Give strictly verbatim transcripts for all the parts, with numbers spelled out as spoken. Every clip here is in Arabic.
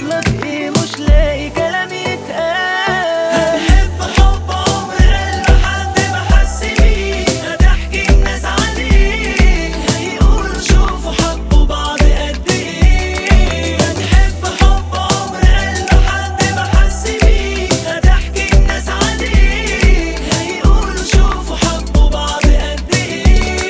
لك ايه مش لاقي كلام يتقال. هتحب حب عمر قلب حد ما حس بيه، هتحكي الناس عليه هيقولوا شوفوا حبوا بعض قد ايه. هتحب حب عمر قلب حد ما حس بيه، هتحكي الناس عليه هيقولوا شوفوا حبوا بعض قد ايه.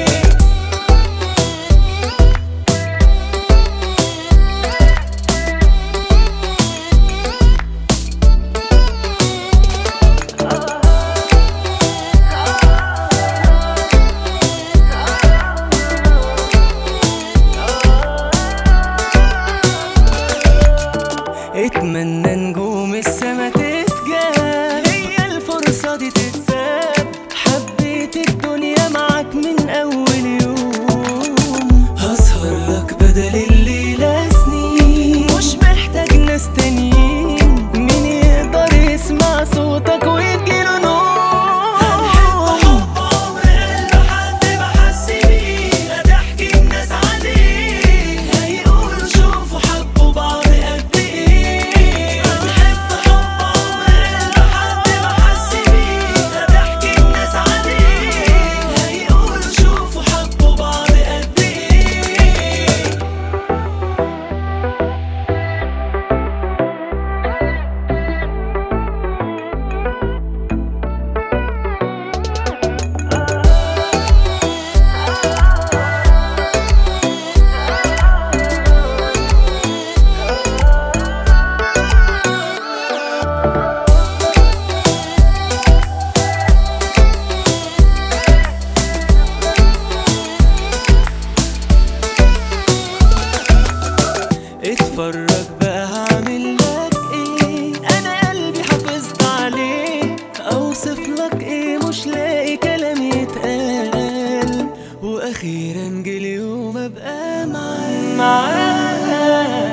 اتمنى نجوم السما تتجاب، هي الفرصة دي تتساب. حبيت الدنيا معاك من أول يوم، هسهر لك بدل الليلة سنين. مش محتاج ناس تانيين، مين يقدر يسمع صوتك ويجيله نوم. هتحب حب عمر قلب حد ما حس بيه، هتحكي الناس عليه هيقولوا شوفوا حبوا بعض قد ايه. هتحب حب عمر قلب حد ما حس بيه، هتحكي الناس عليه هيقولوا شوفوا حبوا بعض قد ايه. اتفرج بقى هعمل لك ايه، انا قلبي حافظت عليه. اوصف لك ايه مش لاقي كلام يتقال. واخيرا جه اليوم ابقى معاك.